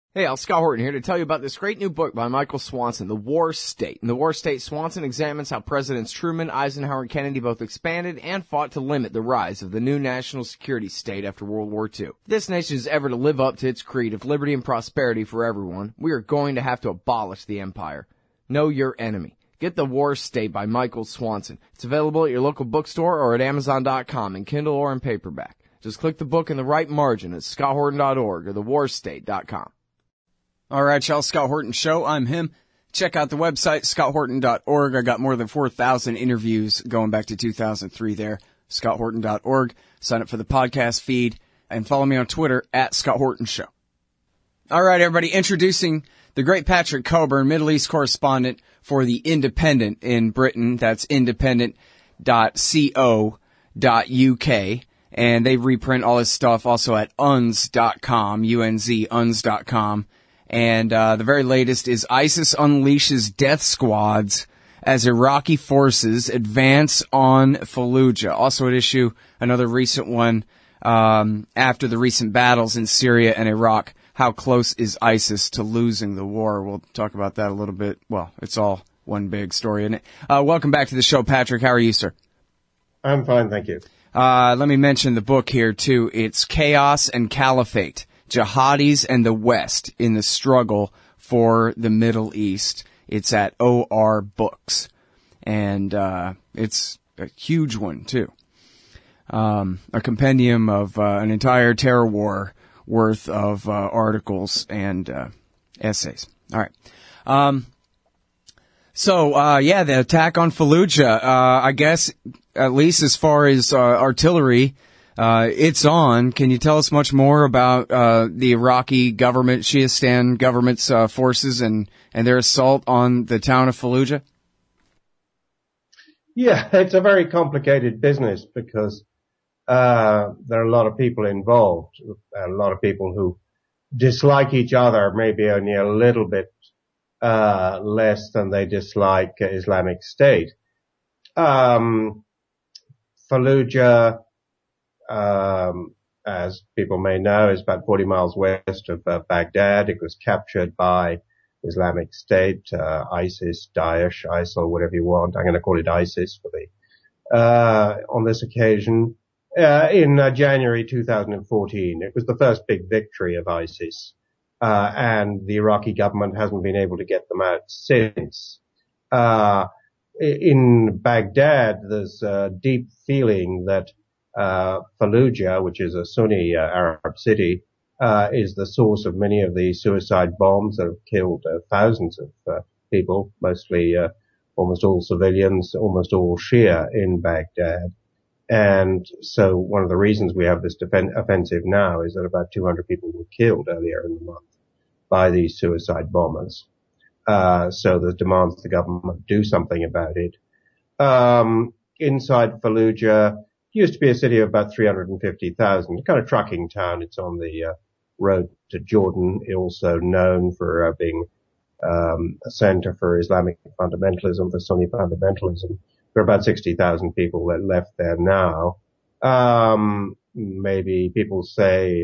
Hey, Scott Horton here to tell you about this great new book by Michael Swanson, The War State. In The War State, Swanson examines how Presidents Truman, Eisenhower, and Kennedy both expanded and fought to limit the rise of the new national security state after World War II. If this nation is ever to live up to its creed of liberty and prosperity for everyone, we are going to have to abolish the empire. Know your enemy. Get The War State by Michael Swanson. It's available at your local bookstore or at Amazon.com in Kindle or in paperback. Just click the book in the right margin at scotthorton.org or thewarstate.com. All right, y'all, Scott Horton Show. I'm him. Check out the website, scotthorton.org. I got more than 4,000 interviews going back to 2003 there, scotthorton.org. Sign up for the podcast feed and follow me on Twitter at Scott Horton Show. All right, everybody, introducing the great Patrick Cockburn, Middle East correspondent for The Independent in Britain. That's independent.co.uk. And they reprint all his stuff also at unz.com, U-N-Z, unz.com. And the very latest is ISIS unleashes death squads as Iraqi forces advance on Fallujah. Also at issue, another recent one after the recent battles in Syria and Iraq. How close is ISIS to losing the war? We'll talk about that a little bit. Well, it's all one big story, isn't it? Welcome back to the show, Patrick. How are you, sir? I'm fine, thank you. Let me mention the book here, too. It's Chaos and Caliphate. Jihadis and the West in the Struggle for the Middle East. It's at OR Books. And it's a huge one, too. A compendium of an entire terror war worth of articles and essays. All right. The attack on Fallujah, I guess, at least as far as artillery, it's on. Can you tell us much more about the Iraqi government, Shiistan government's forces and their assault on the town of Fallujah? Yeah, it's a very complicated business because there are a lot of people involved, a lot of people who dislike each other, maybe only a little bit less than they dislike Islamic State. Fallujah, as people may know, is about 40 miles west of Baghdad. It was captured by Islamic State, ISIS, Daesh, ISIL, whatever you want. I'm going to call it ISIS for on this occasion. In January 2014, it was the first big victory of ISIS, and the Iraqi government hasn't been able to get them out since. In Baghdad, there's a deep feeling that Fallujah, which is a Sunni Arab city, is the source of many of the suicide bombs that have killed thousands of people, mostly almost all civilians, almost all Shia in Baghdad. And so one of the reasons we have this offensive now is that about 200 people were killed earlier in the month by these suicide bombers. So there's demands the government do something about it. Inside Fallujah, used to be a city of about 350,000, kind of trucking town. It's on the road to Jordan, also known for being a center for Islamic fundamentalism, for Sunni fundamentalism. There are about 60,000 people that left there now. Maybe people say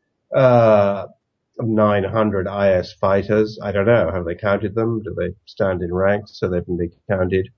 900 IS fighters. I don't know. Have they counted them? Do they stand in ranks so they can be counted?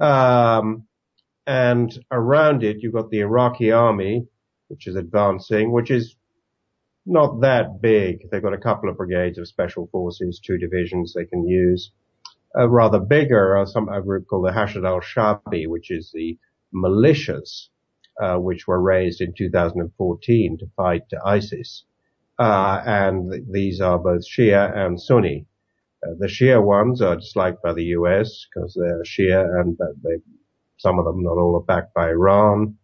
And around it, you've got the Iraqi army, which is advancing, which is not that big. They've got a couple of brigades of special forces, 2 divisions they can use. Rather bigger are a group called the Hashd al-Shabi, which is the militias, which were raised in 2014 to fight ISIS. And these are both Shia and Sunni. The Shia ones are disliked by the US because they're Shia and some of them, not all, are backed by Iran.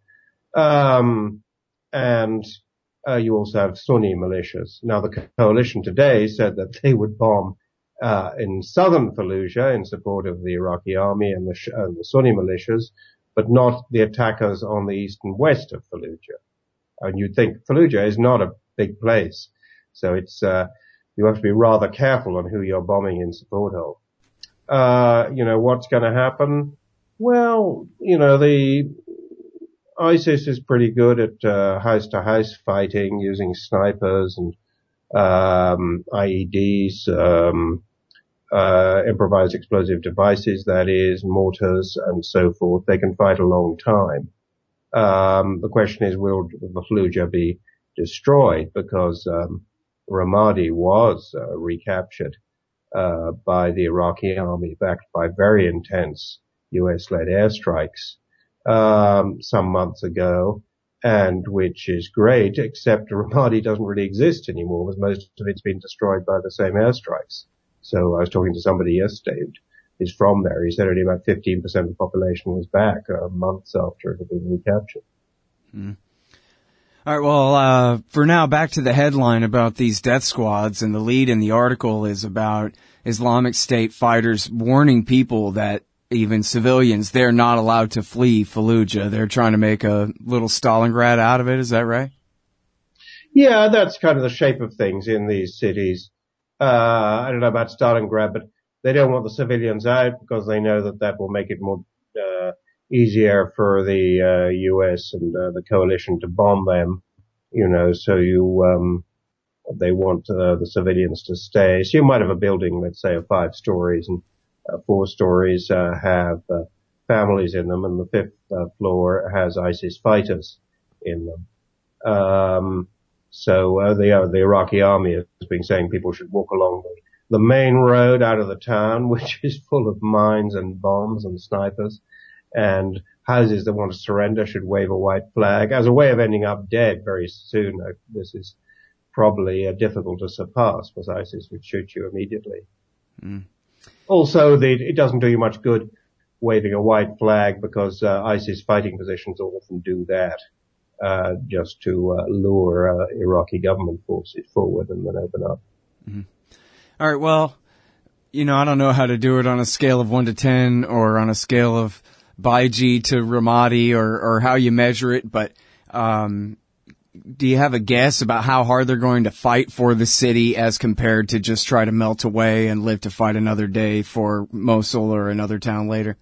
And you also have Sunni militias. Now, the coalition today said that they would bomb in southern Fallujah in support of the Iraqi army and the Sunni militias, but not the attackers on the east and west of Fallujah. And you'd think Fallujah is not a big place, so it's you have to be rather careful on who you're bombing in support of. What's going to happen? Well, the ISIS is pretty good at house-to-house fighting using snipers and IEDs, improvised explosive devices, that is, mortars and so forth. They can fight a long time. The question is, will the Fallujah be destroyed? Because Ramadi was recaptured by the Iraqi army, backed by very intense US-led airstrikes some months ago, and which is great, except Ramadi doesn't really exist anymore, because most of it's been destroyed by the same airstrikes. So I was talking to somebody yesterday who's from there. He said only about 15% of the population was back months after it had been recaptured. Mm. All right, well, for now, back to the headline about these death squads, and the lead in the article is about Islamic State fighters warning people that even civilians, they're not allowed to flee Fallujah. They're trying to make a little Stalingrad out of it. Is that right? Yeah, that's kind of the shape of things in these cities. I don't know about Stalingrad, but they don't want the civilians out because they know that will make it more easier for the US and the coalition to bomb them. So they want the civilians to stay. So you might have a building, let's say, of 5 stories, and 4 stories have families in them, and the 5th floor has ISIS fighters in them. So the Iraqi army has been saying people should walk along the main road out of the town, which is full of mines and bombs and snipers, and houses that want to surrender should wave a white flag as a way of ending up dead very soon. This is probably difficult to surpass, because ISIS would shoot you immediately. Mm. Also, it doesn't do you much good waving a white flag, because ISIS fighting positions often do that just to lure Iraqi government forces forward and then open up. Mm-hmm. All right, well, I don't know how to do it on a scale of 1 to 10 or on a scale of Baiji to Ramadi or how you measure it, but do you have a guess about how hard they're going to fight for the city as compared to just try to melt away and live to fight another day for Mosul or another town later?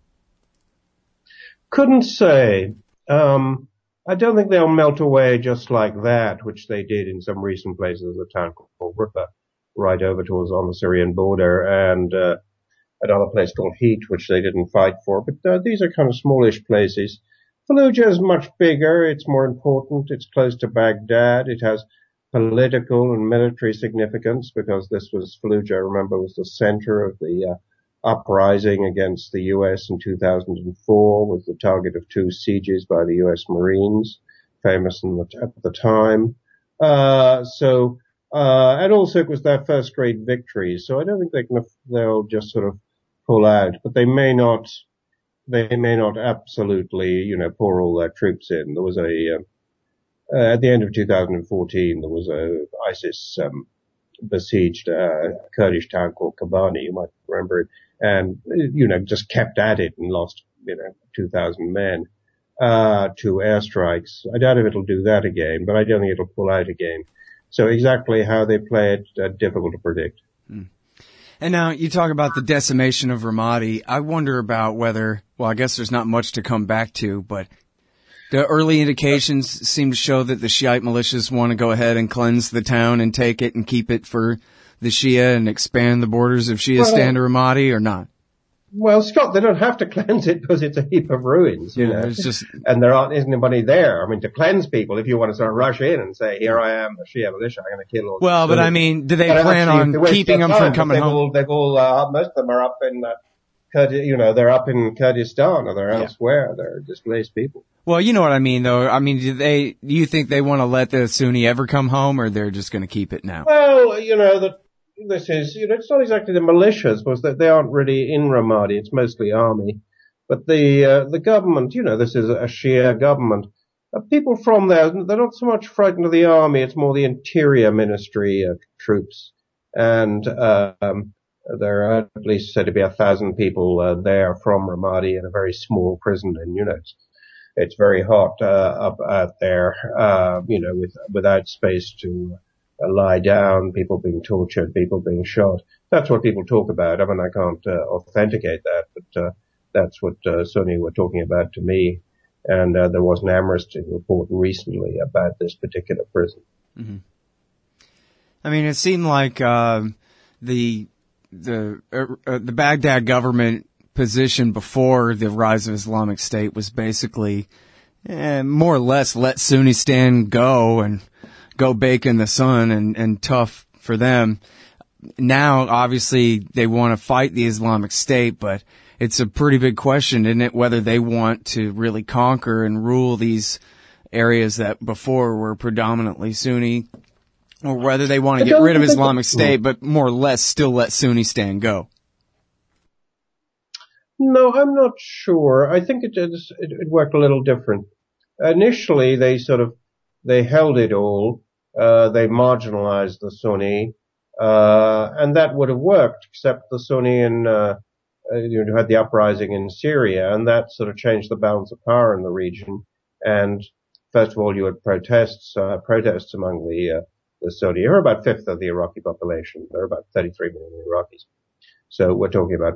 Couldn't say. I don't think they'll melt away just like that, which they did in some recent places. There's a town called Raqqa, right over towards on the Syrian border, and another place called Heat, which they didn't fight for. But these are kind of smallish places. Fallujah is much bigger. It's more important. It's close to Baghdad. It has political and military significance, because Fallujah, remember, was the center of the uprising against the U.S. in 2004, was the target of 2 sieges by the U.S. Marines, famous at the time. And also it was their first great victory. So I don't think they'll just sort of pull out, but they may not absolutely, pour all their troops in. There was at the end of 2014, there was a ISIS, besieged a Kurdish town called Kobani, you might remember it, and, just kept at it and lost, 2,000 men, to airstrikes. I doubt if it'll do that again, but I don't think it'll pull out again. So exactly how they play it, difficult to predict. Mm. And now you talk about the decimation of Ramadi. I wonder about whether, I guess there's not much to come back to, but the early indications seem to show that the Shiite militias want to go ahead and cleanse the town and take it and keep it for the Shia and expand the borders of Shiistan to Ramadi, or not? Well, Scott, they don't have to cleanse it because it's a heap of ruins, It's just, and isn't anybody there. I mean, to cleanse people, if you want to sort of rush in and say, here I am, the Shia militia, I'm going to kill all. Well, but I mean, do they plan on keeping them from coming home? They've all, most of them are up in, they're up in Kurdistan or they're elsewhere. They're displaced people. Well, you know what I mean, though. I mean, do you think they want to let the Sunni ever come home, or they're just going to keep it now? Well, this is, it's not exactly the militias, because they aren't really in Ramadi. It's mostly army. But the government, this is a Shia government. People from there, they're not so much frightened of the army. It's more the interior ministry troops. And, there are at least said to be 1,000 people, there from Ramadi in a very small prison. And, it's very hot, up out there, without space to lie down, people being tortured, people being shot. That's what people talk about. I mean, I can't authenticate that, but that's what Sunni were talking about to me. And there was an Amnesty report recently about this particular prison. Mm-hmm. I mean, it seemed like the Baghdad government position before the rise of Islamic State was basically more or less let Sunnistan go and go bake in the sun and tough for them. Now, obviously, they want to fight the Islamic State, but it's a pretty big question, isn't it, whether they want to really conquer and rule these areas that before were predominantly Sunni, or whether they want to get rid of Islamic State, but more or less still let Sunnistan go. No, I'm not sure. I think it worked a little different. Initially, they held it all. They marginalized the Sunni, and that would have worked, except the Sunni you had the uprising in Syria, and that sort of changed the balance of power in the region. And first of all, you had protests among the Sunni. You're about a fifth of the Iraqi population. There are about 33 million Iraqis. So we're talking about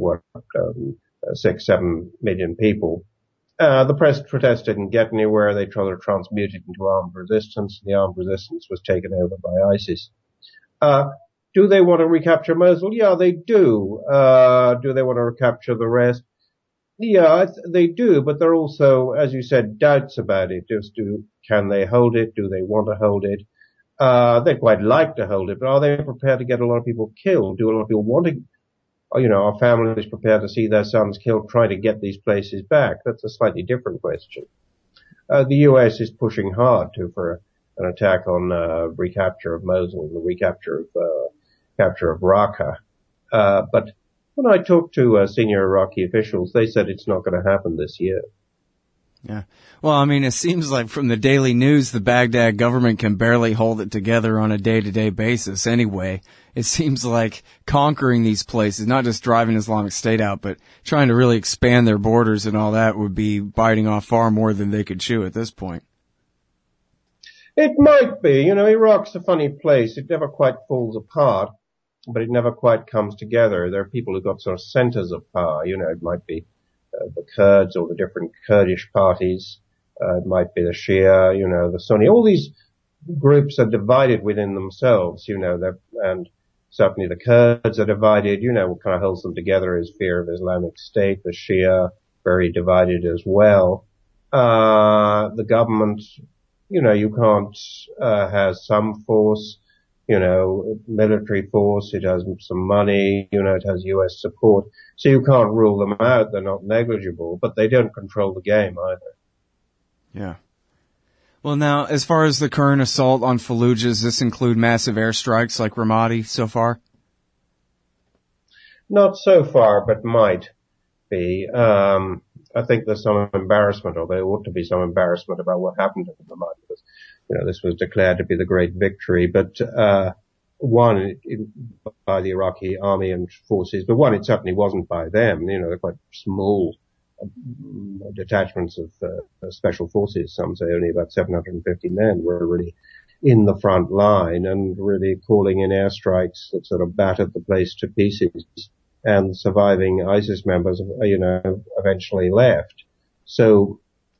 6-7 million people. The protest didn't get anywhere. They tried to transmute it into armed resistance. The armed resistance was taken over by ISIS. Do they want to recapture Mosul? Yeah, they do. Do they want to recapture the rest? Yeah, they do, but there are also, as you said, doubts about it. Can they hold it? Do they want to hold it? They'd quite like to hold it, but are they prepared to get a lot of people killed? Do a lot of people want to, are families prepared to see their sons killed trying to get these places back? That's a slightly different question. The US is pushing hard for an attack on, recapture of Mosul, the recapture of Raqqa. But when I talked to senior Iraqi officials, they said it's not going to happen this year. Yeah. Well, I mean, it seems like from the daily news, the Baghdad government can barely hold it together on a day-to-day basis anyway. It seems like conquering these places, not just driving Islamic State out, but trying to really expand their borders and all that would be biting off far more than they could chew at this point. It might be. Iraq's a funny place. It never quite falls apart, but it never quite comes together. There are people who've got sort of centers of power. It might be the Kurds or the different Kurdish parties. It might be the Shia, the Sunni. All these groups are divided within themselves, and certainly the Kurds are divided. What kind of holds them together is fear of Islamic State. The Shia, very divided as well. The government, you can't, has some force, military force. It has some money, it has US support. So you can't rule them out. They're not negligible, but they don't control the game either. Yeah. Well, now, as far as the current assault on Fallujah, does this include massive airstrikes like Ramadi so far? Not so far, but might be. I think there's some embarrassment, or there ought to be some embarrassment about what happened in Ramadi, because, this was declared to be the great victory, but, by the Iraqi army and forces, but it certainly wasn't by them. They're quite small detachments of special forces. Some say only about 750 men were really in the front line and really calling in airstrikes that sort of battered the place to pieces. And surviving ISIS members, eventually left. So,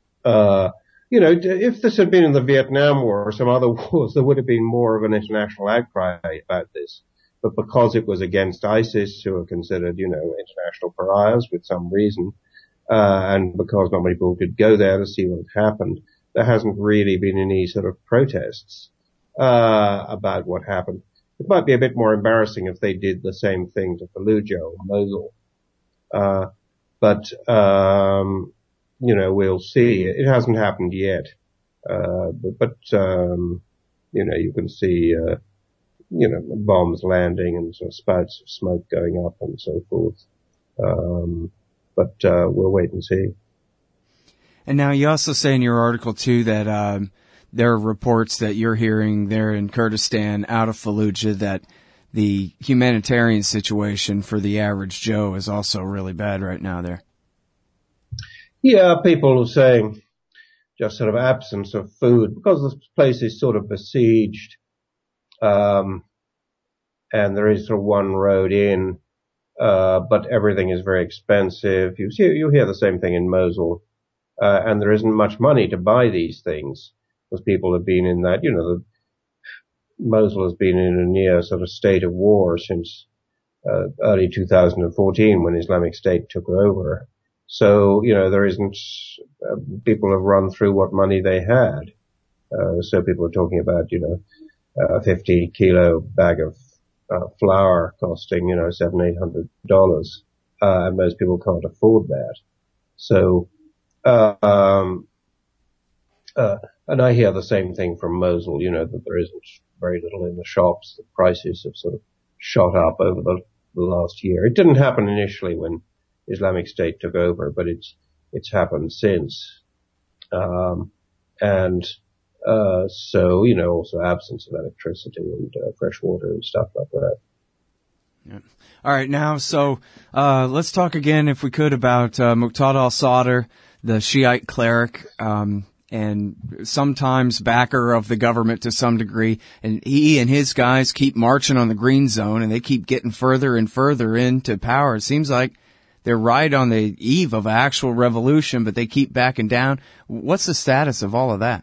if this had been in the Vietnam War or some other wars, there would have been more of an international outcry about this. But because it was against ISIS, who are considered, international pariahs with some reason, and because not many people could go there to see what had happened, there hasn't really been any sort of protests, about what happened. It might be a bit more embarrassing if they did the same thing to Fallujah or Mosul. But we'll see. It hasn't happened yet. But you can see, bombs landing and sort of spouts of smoke going up and so forth. But we'll wait and see. And now you also say in your article too that, there are reports that you're hearing there in Kurdistan out of Fallujah that the humanitarian situation for the average Joe is also really bad right now there. Yeah, people are saying just sort of absence of food because this place is sort of besieged, and there is sort of one road in, but everything is very expensive. You hear the same thing in Mosul, and there isn't much money to buy these things. Because people have been in that, Mosul has been in a near sort of state of war since early 2014 when Islamic State took over. So, there isn't, people have run through what money they had. So people are talking about, a 50 kilo bag of flour costing, $700-800. And most people can't afford that. So, and I hear the same thing from Mosul, that there isn't very little in the shops. The prices have sort of shot up over the last year. It didn't happen initially when Islamic State took over, but it's happened since. So, also absence of electricity and fresh water and stuff like that. Yeah. All right, now, so let's talk again, if we could, about Muqtada al-Sadr, the Shiite cleric, and sometimes backer of the government to some degree. And he and his guys keep marching on the green zone, and they keep getting further and further into power. It seems like they're right on the eve of an actual revolution, but they keep backing down. What's the status of all of that?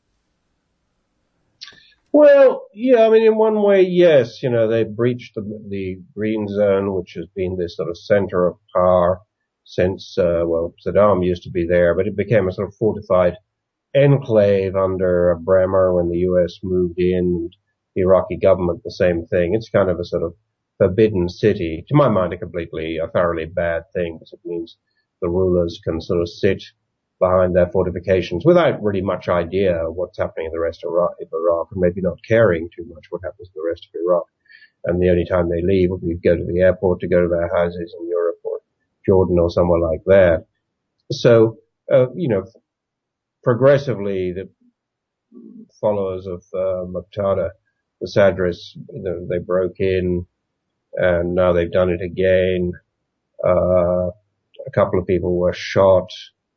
Well, yeah, I mean, in one way, yes, they breached the green zone, which has been this sort of center of power since, Saddam used to be there, but it became a sort of fortified enclave under Bremer when the U.S. moved in, the Iraqi government, the same thing. It's kind of a sort of forbidden city. To my mind, a thoroughly bad thing, because it means the rulers can sort of sit behind their fortifications without really much idea of what's happening in the rest of Iraq, and maybe not caring too much what happens in the rest of Iraq. And the only time they leave will be to go to the airport, to go to their houses in Europe or Jordan or somewhere like that. So, progressively, the followers of Muqtada, the Sadrists, they broke in, and now they've done it again. A couple of people were shot.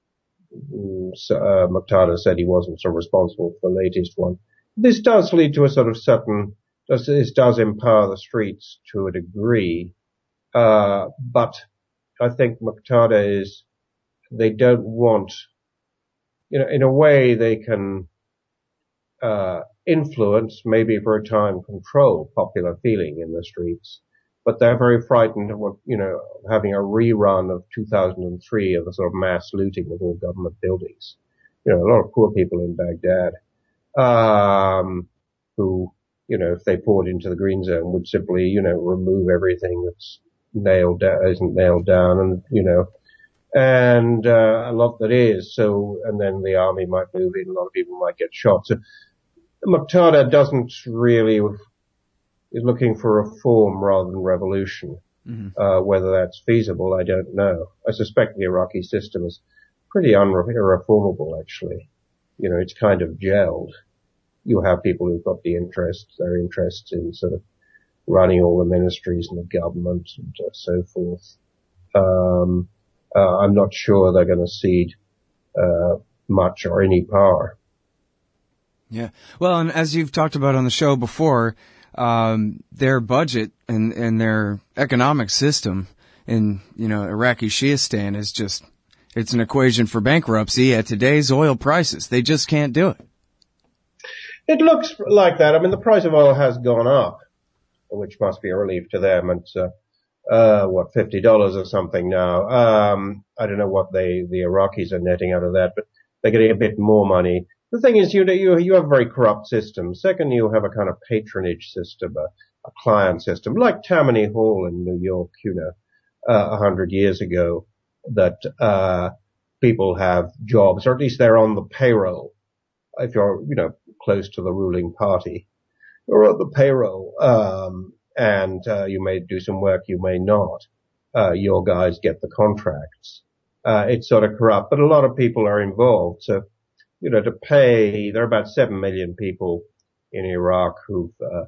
Muqtada said he wasn't so responsible for the latest one. This does lead to a sort of this does empower the streets to a degree, but I think Muqtada they don't want, in a way they can influence, maybe for a time control popular feeling in the streets, but they're very frightened of having a rerun of 2003 of the sort of mass looting of all government buildings. A lot of poor people in Baghdad, who, if they poured into the green zone would simply, remove everything that's isn't nailed down, and a lot that is. So, and then the army might move in, a lot of people might get shot. So Muqtada is looking for reform rather than revolution. Mm-hmm. Whether that's feasible, I don't know. I suspect the Iraqi system is pretty irreformable, actually. It's kind of gelled. You have people who've got their interests in sort of running all the ministries in the government and so forth. I'm not sure they're going to cede much or any power. Yeah. Well, and as you've talked about on the show before, their budget and their economic system in, Iraqi Shiistan is it's an equation for bankruptcy at today's oil prices. They just can't do it. It looks like that. I mean, the price of oil has gone up, which must be a relief to them. It's, $50 or something now. I don't know what the Iraqis are netting out of that, but they're getting a bit more money. The thing is, you have a very corrupt system. Second, you have a kind of patronage system, a client system, like Tammany Hall in New York, 100 years ago, that, people have jobs, or at least they're on the payroll. If you're, close to the ruling party, you're on the payroll, and you may do some work, you may not. Your guys get the contracts. It's sort of corrupt, but a lot of people are involved. So, to pay, there are about 7 million people in Iraq who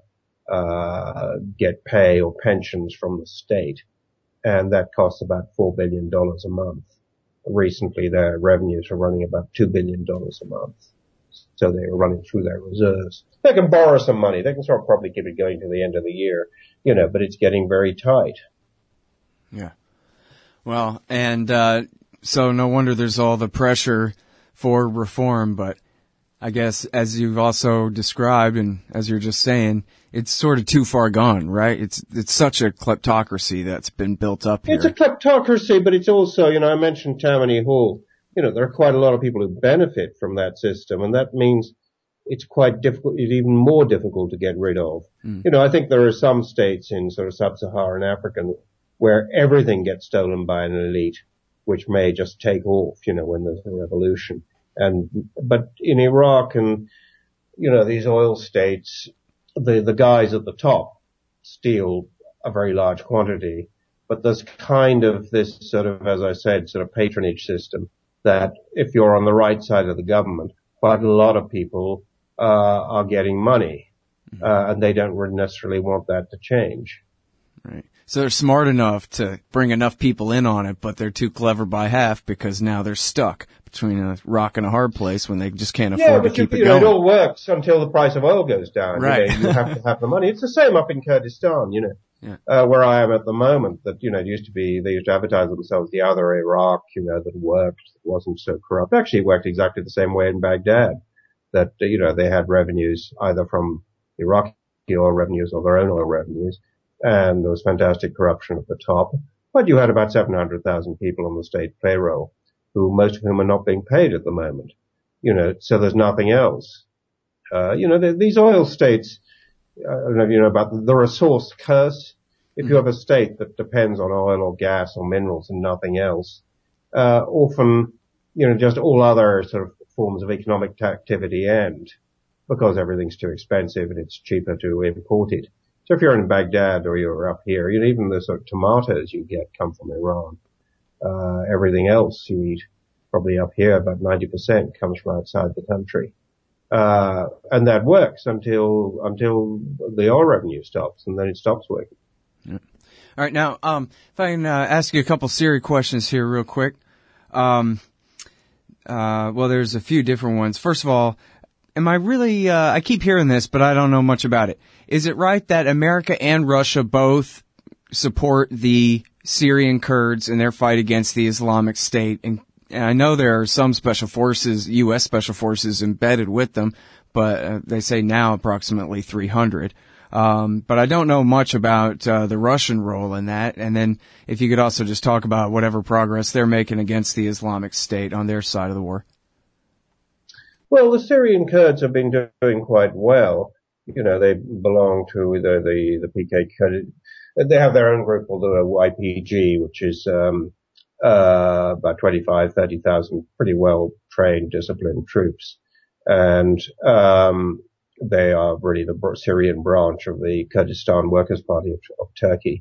get pay or pensions from the state, and that costs about $4 billion a month. Recently, their revenues are running about $2 billion a month. So they are running through their reserves. They can borrow some money. They can sort of probably keep it going to the end of the year, but it's getting very tight. Yeah. Well, and so no wonder there's all the pressure for reform, but I guess, as you've also described and as you're just saying, it's sort of too far gone, right? It's such a kleptocracy that's been built up here. It's a kleptocracy, but it's also, I mentioned Tammany Hall. There are quite a lot of people who benefit from that system, and that means it's quite difficult, it's even more difficult to get rid of. I think there are some states in sort of sub-Saharan Africa where everything gets stolen by an elite, which may just take off, when there's a revolution. But in Iraq and, these oil states, the guys at the top steal a very large quantity, but there's kind of this sort of, as I said, sort of patronage system that if you're on the right side of the government, quite a lot of people are getting money, and they don't really necessarily want that to change. Right. So they're smart enough to bring enough people in on it, but they're too clever by half because now they're stuck between a rock and a hard place when they just can't afford to keep it going. It all works until the price of oil goes down. Right. You have to have the money. It's the same up in Kurdistan, where I am at the moment. That they used to advertise themselves the other Iraq, that worked, that wasn't so corrupt. Actually, it worked exactly the same way in Baghdad. That they had revenues either from Iraqi oil revenues or their own oil revenues. And there was fantastic corruption at the top. But you had about 700,000 people on the state payroll, most of whom are not being paid at the moment. So there's nothing else. These oil states, I don't know if you know about the resource curse. If you have a state that depends on oil or gas or minerals and nothing else, often, just all other sort of forms of economic activity end because everything's too expensive and it's cheaper to import it. So if you're in Baghdad or you're up here, even the sort of tomatoes you get come from Iran. Everything else you eat, probably up here, about 90% comes from outside the country. And that works until the oil revenue stops, and then it stops working. Yeah. All right. Now, if I can ask you a couple Siri questions here real quick. Well, there's a few different ones. First of all, am I really, I keep hearing this, but I don't know much about it. Is it right that America and Russia both support the Syrian Kurds in their fight against the Islamic State? And I know there are some special forces, U.S. special forces embedded with them, but they say now approximately 300. But I don't know much about the Russian role in that. And then if you could also just talk about whatever progress they're making against the Islamic State on their side of the war. Well, the Syrian Kurds have been doing quite well. They belong to the PKK. They have their own group called the YPG, which is about 30,000 pretty well trained, disciplined troops, and they are really the Syrian branch of the Kurdistan Workers' Party of Turkey,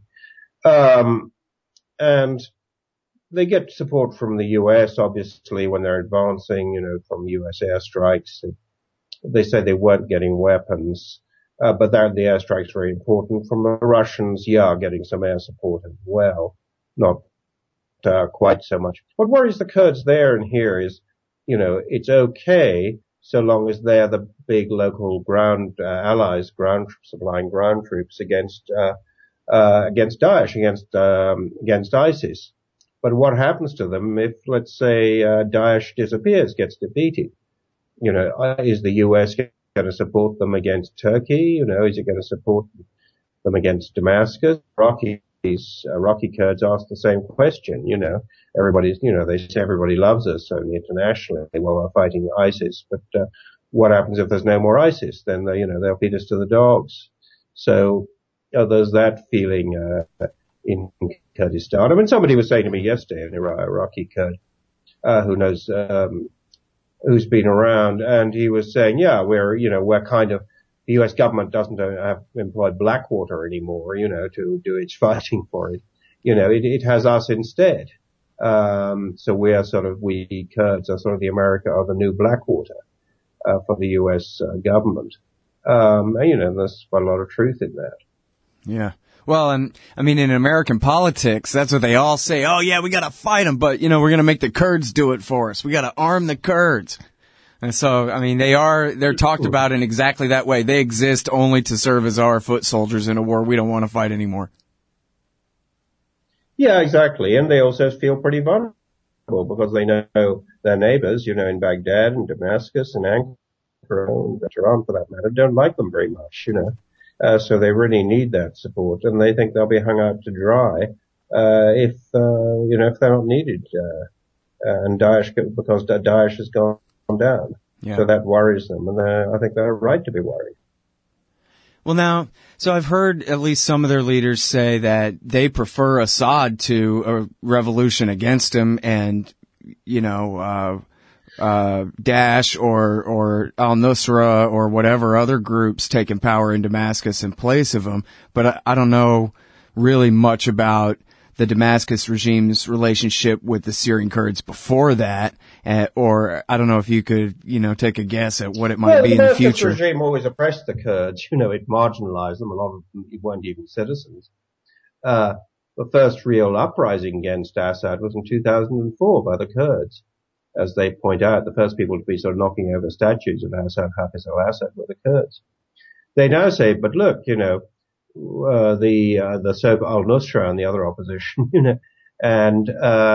and they get support from the U.S. obviously when they're advancing, from U.S. airstrikes. They say they weren't getting weapons, but the airstrikes are very important. From the Russians, getting some air support as well. Not quite so much. What worries the Kurds there and here is, it's okay so long as they're the big local ground allies, supplying ground troops against Daesh, against ISIS. But what happens to them if, let's say, Daesh disappears, gets defeated? Is the U.S. going to support them against Turkey? Is it going to support them against Damascus? Iraqi Kurds ask the same question. Everybody's, they say everybody loves us only internationally while we're fighting ISIS. But what happens if there's no more ISIS? Then they'll feed us to the dogs. So there's that feeling in Kurdistan. I mean, somebody was saying to me yesterday, an Iraqi Kurd who knows who's been around, and he was saying, we're kind of, the U.S. government doesn't have employed Blackwater anymore, to do its fighting for it. It has us instead. So we Kurds are sort of the new Blackwater, for the U.S. government. There's quite a lot of truth in that. Yeah. Well, and I mean, in American politics, that's what they all say. Oh, yeah, we got to fight them, but, we're going to make the Kurds do it for us. We got to arm the Kurds. And so, I mean, they're talked about in exactly that way. They exist only to serve as our foot soldiers in a war we don't want to fight anymore. Yeah, exactly. And they also feel pretty vulnerable because they know their neighbors, in Baghdad and Damascus and Ankara and Iran, for that matter, don't like them very much, so they really need that support, and they think they'll be hung out to dry if they're not needed, and because Daesh has gone down. Yeah. So that worries them, and I think they're right to be worried. Well, now, so I've heard at least some of their leaders say that they prefer Assad to a revolution against him, and Daesh or al-Nusra or whatever other groups taking power in Damascus in place of him. But I don't know really much about the Damascus regime's relationship with the Syrian Kurds before that, or I don't know if you could, take a guess at what it might be in the future. The regime always oppressed the Kurds. It marginalized them. A lot of them weren't even citizens. The first real uprising against Assad was in 2004 by the Kurds. As they point out, the first people to be sort of knocking over statues of Assad, Hafiz al-Assad, were the Kurds. They now say, but look, the so-called al-Nusra and the other opposition, and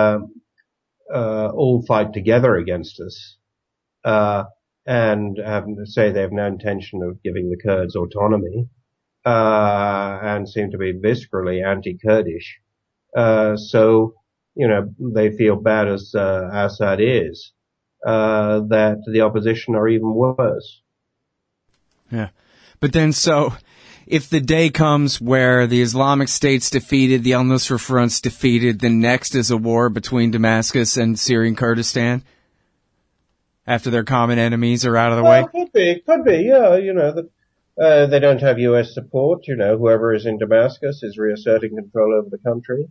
all fight together against us, and say they have no intention of giving the Kurds autonomy, and seem to be viscerally anti-Kurdish. So, they feel bad as Assad is, that the opposition are even worse. Yeah. But then, so, if the day comes where the Islamic State's defeated, the al-Nusra Front's defeated, then next is a war between Damascus and Syrian Kurdistan? After their common enemies are out of the way? Could be, yeah, they don't have U.S. support, whoever is in Damascus is reasserting control over the country.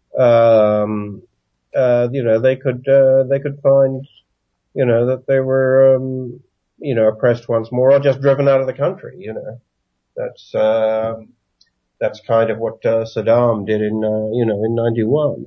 They could find, that they were, oppressed once more or just driven out of the country, That's kind of what Saddam did in 91.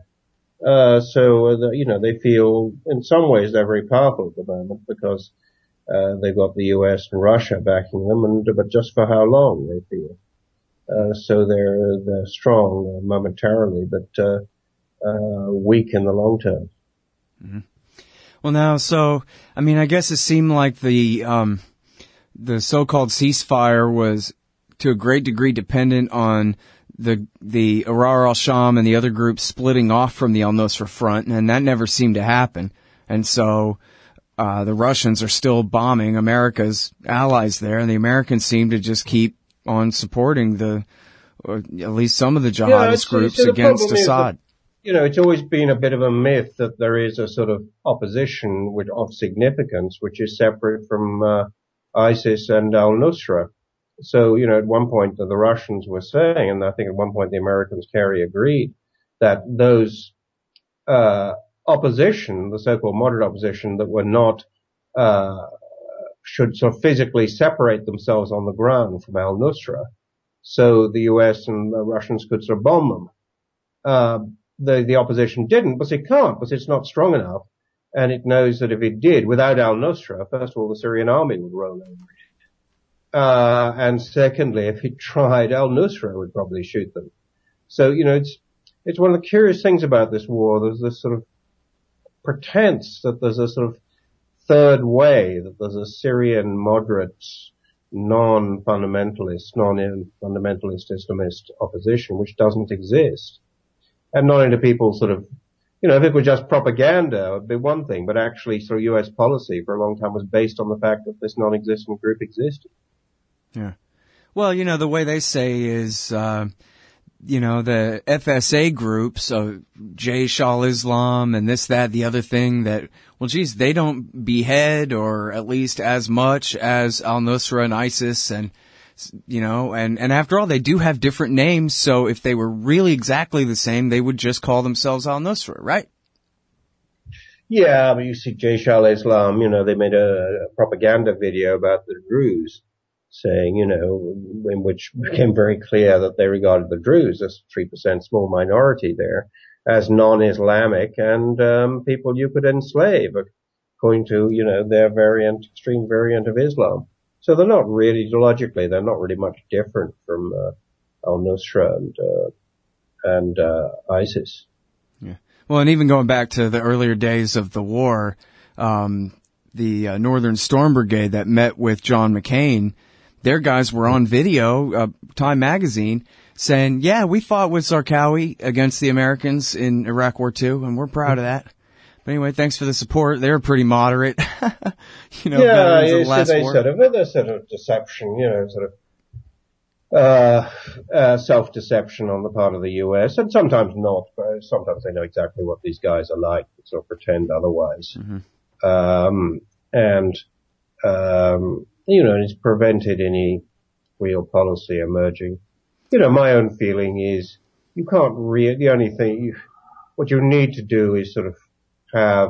They feel in some ways they're very powerful at the moment because they've got the US and Russia backing them, but just for how long they feel. So they're strong momentarily, but weak in the long term. Mm-hmm. Well, now, so I guess it seemed like the so-called ceasefire was to a great degree dependent on the Ahrar al-Sham and the other groups splitting off from the al-Nusra Front, and that never seemed to happen. And so the Russians are still bombing America's allies there, and the Americans seem to just keep on supporting or at least some of the jihadist groups against Assad. It's always been a bit of a myth that there is a sort of opposition of significance which is separate from ISIS and al-Nusra. So, at one point the Russians were saying, and I think at one point the Americans, Kerry, agreed, that those opposition, the so-called moderate opposition that were not, should sort of physically separate themselves on the ground from al-Nusra, so the US and the Russians could sort of bomb them. The opposition didn't, because it can't, because it's not strong enough, and it knows that if it did, without al-Nusra, first of all, the Syrian army would roll over it. And secondly, if it tried, al-Nusra would probably shoot them. So, it's one of the curious things about this war. There's this sort of pretense that there's a sort of third way, that there's a Syrian moderate, non-fundamentalist Islamist opposition, which doesn't exist. And not only do people sort of, if it were just propaganda, it would be one thing, but actually sort of US policy for a long time was based on the fact that this non-existent group existed. Yeah. Well, the way they say is, the FSA groups, Jaish al-Islam and this, that, the other thing that, well, geez, they don't behead or at least as much as al-Nusra and ISIS and, and after all, they do have different names. So if they were really exactly the same, they would just call themselves al-Nusra, right? Yeah, but you see Jaish al-Islam, they made a propaganda video about the Druze, saying, in which became very clear that they regarded the Druze, as 3% small minority there, as non-Islamic and people you could enslave, according to, their extreme variant of Islam. So they're not really, ideologically, they're not really much different from al-Nusra and ISIS. Yeah. Well, and even going back to the earlier days of the war, Northern Storm Brigade that met with John McCain, their guys were on video, Time Magazine, saying, yeah, we fought with Zarqawi against the Americans in Iraq War II, and we're proud of that. But anyway, thanks for the support. They were pretty moderate. Yeah, there's sort of deception, self-deception on the part of the U.S., and sometimes not, but sometimes they know exactly what these guys are like, sort of pretend otherwise. It's prevented any real policy emerging. My own feeling is you can't the only thing, what you need to do is sort of have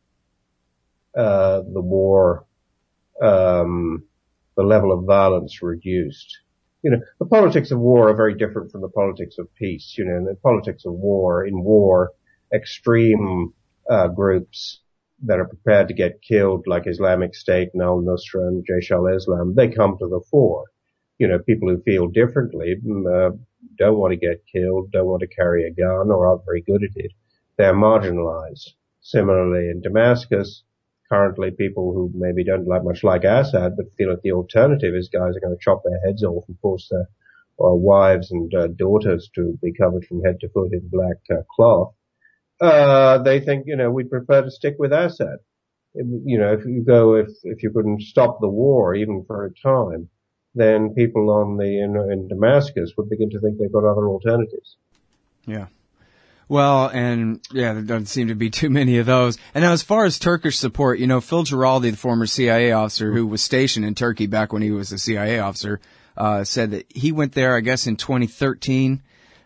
the war, the level of violence reduced. The politics of war are very different from the politics of peace. In the politics of war, extreme groups that are prepared to get killed, like Islamic State and al-Nusra and Jaish al-Islam, they come to the fore. People who feel differently don't want to get killed, don't want to carry a gun, or aren't very good at it. They're marginalized. Similarly, in Damascus, currently people who maybe don't much like Assad, but feel that the alternative is guys are going to chop their heads off and force their wives and daughters to be covered from head to foot in black cloth. They think, we'd prefer to stick with Assad. If you couldn't stop the war even for a time, then people in Damascus would begin to think they've got other alternatives. Yeah. Well, and yeah, there doesn't seem to be too many of those. And now as far as Turkish support, Phil Giraldi, the former CIA officer who was stationed in Turkey back when he was a CIA officer, said that he went there, I guess, in 2013,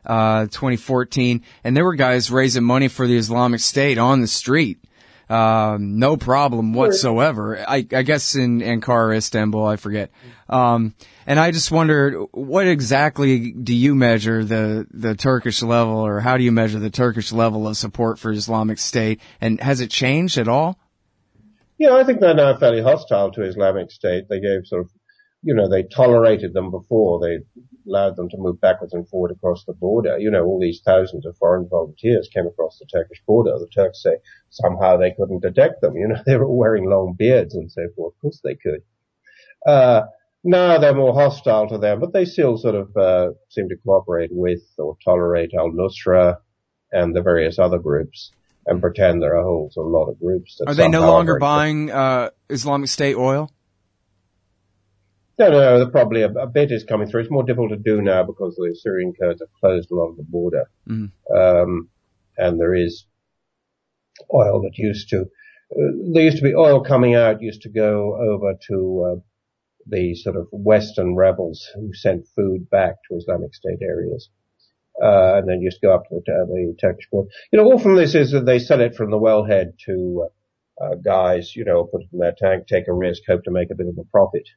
2014, and there were guys raising money for the Islamic State on the street. No problem whatsoever. I guess in Ankara or Istanbul, I forget. And I just wondered, what exactly do you measure the Turkish level, or how do you measure the Turkish level of support for Islamic State? And has it changed at all? Yeah, I think they're now fairly hostile to Islamic State. They gave they tolerated them before. They allowed them to move backwards and forward across the border. All these thousands of foreign volunteers came across the Turkish border. The Turks say somehow they couldn't detect them. They were all wearing long beards and so forth. Of course they could. Now they're more hostile to them, but they still sort of seem to cooperate with or tolerate al-Nusra and the various other groups and pretend there are a whole lot of groups. That are they no longer buying Islamic State oil? No, probably a bit is coming through. It's more difficult to do now because the Syrian Kurds have closed a lot of the border. And there is oil that there used to be oil coming out, used to go over to the sort of Western rebels who sent food back to Islamic State areas. And then used to go up to the Turkish border. All from this is that they sell it from the wellhead to guys, put it in their tank, take a risk, hope to make a bit of a profit.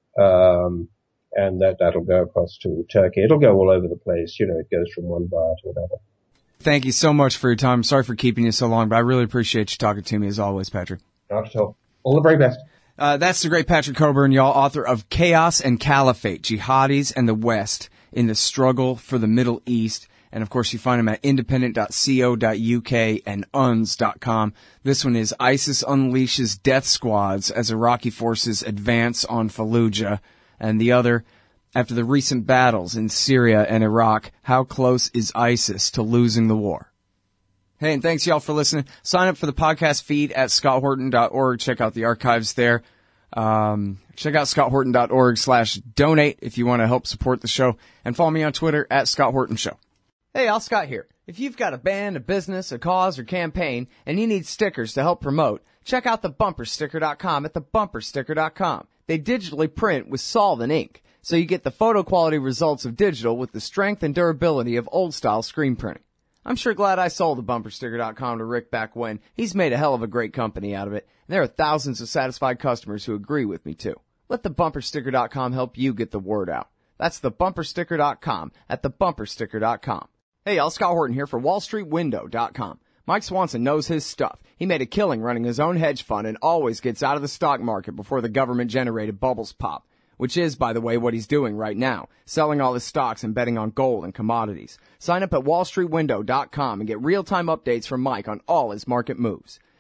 And that'll go across to Turkey. It'll go all over the place. It goes from one buyer to another. Thank you so much for your time. Sorry for keeping you so long, but I really appreciate you talking to me as always, Patrick. Not at all. All the very best. That's the great Patrick Cockburn, y'all, author of Chaos and Caliphate, Jihadis and the West in the Struggle for the Middle East. And, of course, you find him at independent.co.uk and uns.com. This one is ISIS Unleashes Death Squads as Iraqi forces advance on Fallujah. And the other, after the recent battles in Syria and Iraq, how close is ISIS to losing the war? Hey, and thanks, y'all, for listening. Sign up for the podcast feed at scotthorton.org. Check out the archives there. Check out scotthorton.org/donate if you want to help support the show. And follow me on Twitter at Scott Horton Show. Hey, Al Scott here. If you've got a band, a business, a cause, or campaign, and you need stickers to help promote, check out thebumpersticker.com at thebumpersticker.com. They digitally print with solvent ink, so you get the photo quality results of digital with the strength and durability of old-style screen printing. I'm sure glad I sold thebumpersticker.com to Rick back when. He's made a hell of a great company out of it, and there are thousands of satisfied customers who agree with me, too. Let thebumpersticker.com help you get the word out. That's thebumpersticker.com at thebumpersticker.com. Hey, y'all, Scott Horton here for WallStreetWindow.com. Mike Swanson knows his stuff. He made a killing running his own hedge fund and always gets out of the stock market before the government-generated bubbles pop, which is, by the way, what he's doing right now, selling all his stocks and betting on gold and commodities. Sign up at WallStreetWindow.com and get real-time updates from Mike on all his market moves.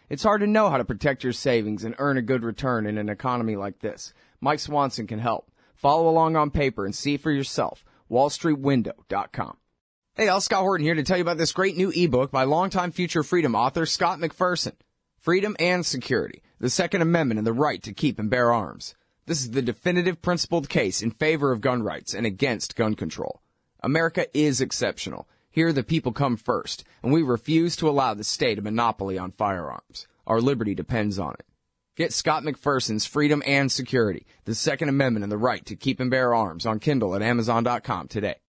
It's hard to know how to protect your savings and earn a good return in an economy like this. Mike Swanson can help. Follow along on paper and see for yourself. WallStreetWindow.com. Hey, all, Scott Horton here to tell you about this great new ebook by longtime Future Freedom author Scott McPherson. Freedom and Security, the Second Amendment and the Right to Keep and Bear Arms. This is the definitive principled case in favor of gun rights and against gun control. America is exceptional. Here the people come first, and we refuse to allow the state a monopoly on firearms. Our liberty depends on it. Get Scott McPherson's Freedom and Security, the Second Amendment and the Right to Keep and Bear Arms on Kindle at Amazon.com today.